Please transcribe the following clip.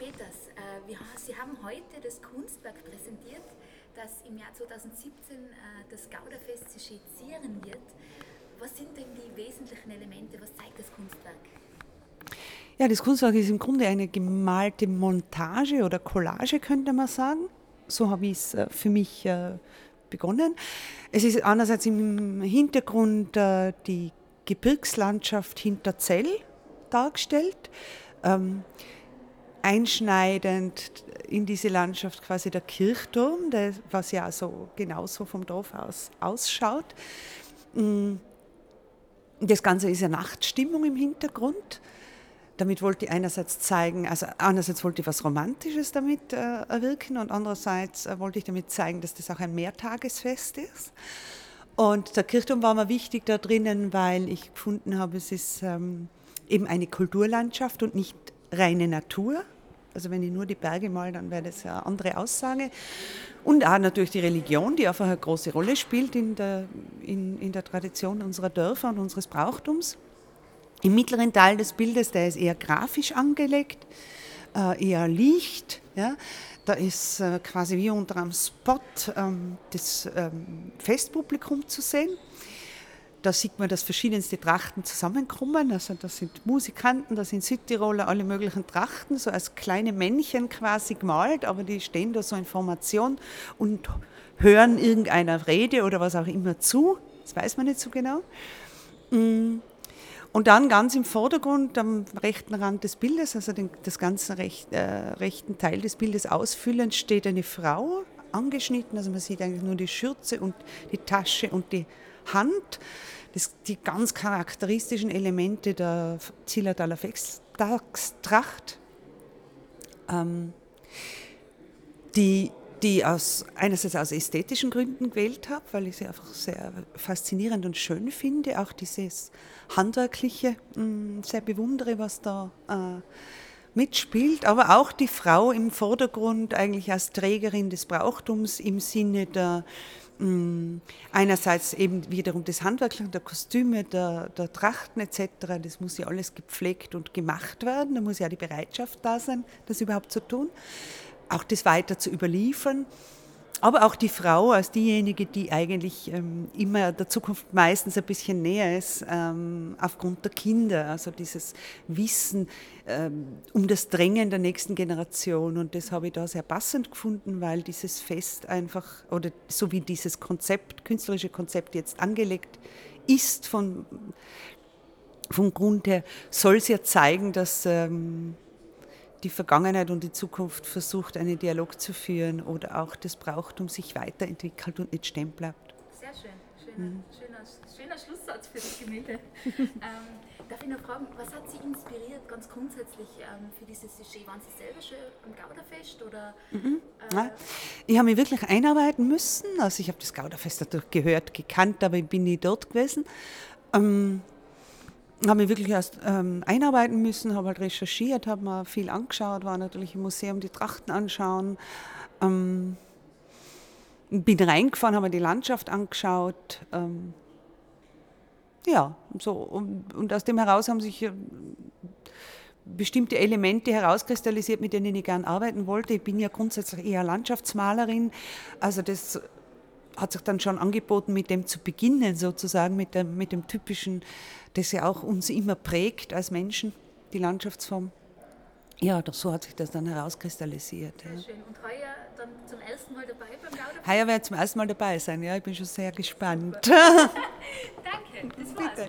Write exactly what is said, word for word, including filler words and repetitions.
Peters, äh, wir, Sie haben heute das Kunstwerk präsentiert, das im Jahr zweitausendsiebzehn äh, das Gauderfest sezieren wird. Was sind denn die wesentlichen Elemente? Was zeigt das Kunstwerk? Ja, das Kunstwerk ist im Grunde eine gemalte Montage oder Collage, könnte man sagen. So habe ich es äh, für mich äh, begonnen. Es ist einerseits im Hintergrund äh, die Gebirgslandschaft Hinterzell dargestellt. Ähm, einschneidend in diese Landschaft quasi der Kirchturm, der, was ja so genauso vom Dorf aus ausschaut. Das Ganze ist eine Nachtstimmung im Hintergrund. Damit wollte ich einerseits zeigen, also einerseits wollte ich was Romantisches damit äh, erwirken und andererseits äh, wollte ich damit zeigen, dass das auch ein Mehrtagesfest ist. Und der Kirchturm war mir wichtig da drinnen, weil ich gefunden habe, es ist ähm, eben eine Kulturlandschaft und nicht reine Natur. Also wenn ich nur die Berge male, dann wäre das eine andere Aussage. Und auch natürlich die Religion, die einfach eine große Rolle spielt in der, in, in der Tradition unserer Dörfer und unseres Brauchtums. Im mittleren Teil des Bildes, der ist eher grafisch angelegt, äh, eher Licht. Ja. Da ist äh, quasi wie unter einem Spot ähm, das ähm, Festpublikum zu sehen. Da sieht man, dass verschiedenste Trachten zusammenkommen. Also das sind Musikanten, das sind Südtiroler, alle möglichen Trachten, so als kleine Männchen quasi gemalt, aber die stehen da so in Formation und hören irgendeiner Rede oder was auch immer zu. Das weiß man nicht so genau. Und dann ganz im Vordergrund, am rechten Rand des Bildes, also den, das ganze recht, äh, rechten Teil des Bildes ausfüllend, steht eine Frau, angeschnitten. Also man sieht eigentlich nur die Schürze und die Tasche und die Hand. Das, die ganz charakteristischen Elemente der Zillertaler Festtagstracht, ähm, die die aus, einerseits aus ästhetischen Gründen gewählt habe, weil ich sie einfach sehr faszinierend und schön finde, auch dieses Handwerkliche mh, sehr bewundere, was da äh, mitspielt, aber auch die Frau im Vordergrund eigentlich als Trägerin des Brauchtums im Sinne der mh, einerseits eben wiederum des Handwerklichen, der Kostüme, der, der Trachten et cetera. Das muss ja alles gepflegt und gemacht werden, da muss ja die Bereitschaft da sein, das überhaupt zu tun. Auch das weiter zu überliefern, aber auch die Frau als diejenige, die eigentlich ähm, immer der Zukunft meistens ein bisschen näher ist, ähm, aufgrund der Kinder, also dieses Wissen ähm, um das Drängen der nächsten Generation, und das habe ich da sehr passend gefunden, weil dieses Fest einfach, oder so wie dieses Konzept, künstlerische Konzept jetzt angelegt ist, von, vom Grund her, soll es ja zeigen, dass ähm, die Vergangenheit und die Zukunft versucht, einen Dialog zu führen oder auch das Brauchtum sich weiterentwickelt und nicht stehen bleibt. Sehr schön, schöner, mhm. schöner, schöner Schlusssatz für das Gemälde. ähm, darf ich noch fragen, was hat Sie inspiriert ganz grundsätzlich ähm, für dieses Sujet? Waren Sie selber schon am Gauderfest? Oder, mhm. äh ja. Ich habe mich wirklich einarbeiten müssen. Also ich habe das Gauderfest natürlich gehört, gekannt, aber ich bin nie dort gewesen. Ähm, habe mich wirklich erst ähm, einarbeiten müssen, habe halt recherchiert, habe mir viel angeschaut, war natürlich im Museum die Trachten anschauen, ähm, bin reingefahren, habe mir die Landschaft angeschaut, ähm, ja, so, und, und aus dem heraus haben sich äh, bestimmte Elemente herauskristallisiert, mit denen ich gern arbeiten wollte. Ich bin ja grundsätzlich eher Landschaftsmalerin, also das hat sich dann schon angeboten, mit dem zu beginnen, sozusagen, mit dem, mit dem Typischen, das ja auch uns immer prägt als Menschen, die Landschaftsform. Ja, doch so hat sich das dann herauskristallisiert. Sehr ja. schön. Und heuer dann zum ersten Mal dabei beim Gauderfest? Heuer werde ich zum ersten Mal dabei sein, ja, ich bin schon sehr gespannt. Danke, das war's. Bitte.